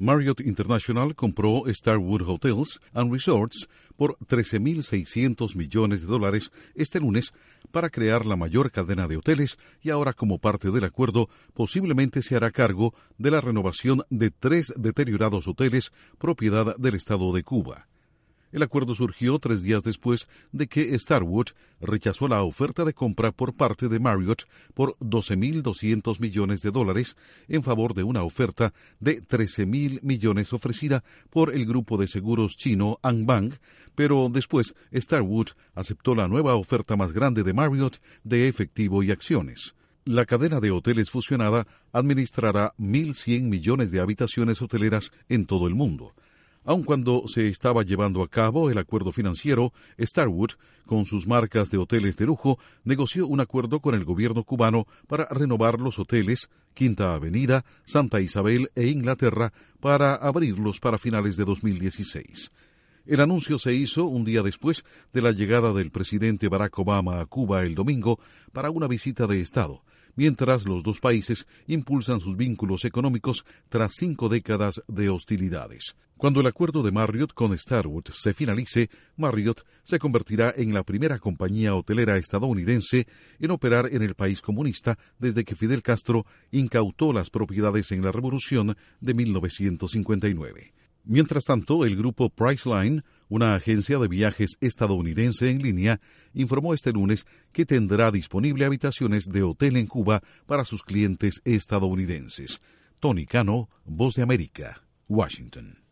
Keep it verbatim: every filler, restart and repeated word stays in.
Marriott International compró Starwood Hotels and Resorts por trece mil seiscientos millones de dólares este lunes para crear la mayor cadena de hoteles y ahora, como parte del acuerdo, posiblemente se hará cargo de la renovación de tres deteriorados hoteles propiedad del Estado de Cuba. El acuerdo surgió tres días después de que Starwood rechazó la oferta de compra por parte de Marriott por doce mil doscientos millones de dólares en favor de una oferta de trece mil millones ofrecida por el grupo de seguros chino Anbang, pero después Starwood aceptó la nueva oferta más grande de Marriott de efectivo y acciones. La cadena de hoteles fusionada administrará mil cien millones de habitaciones hoteleras en todo el mundo. Aun cuando se estaba llevando a cabo el acuerdo financiero, Starwood, con sus marcas de hoteles de lujo, negoció un acuerdo con el gobierno cubano para renovar los hoteles Quinta Avenida, Santa Isabel e Inglaterra para abrirlos para finales de dos mil dieciséis. El anuncio se hizo un día después de la llegada del presidente Barack Obama a Cuba el domingo para una visita de Estado, mientras los dos países impulsan sus vínculos económicos tras cinco décadas de hostilidades. Cuando el acuerdo de Marriott con Starwood se finalice, Marriott se convertirá en la primera compañía hotelera estadounidense en operar en el país comunista desde que Fidel Castro incautó las propiedades en la Revolución de mil novecientos cincuenta y nueve. Mientras tanto, el grupo Priceline, una agencia de viajes estadounidense en línea, informó este lunes que tendrá disponible habitaciones de hotel en Cuba para sus clientes estadounidenses. Tony Cano, Voz de América, Washington.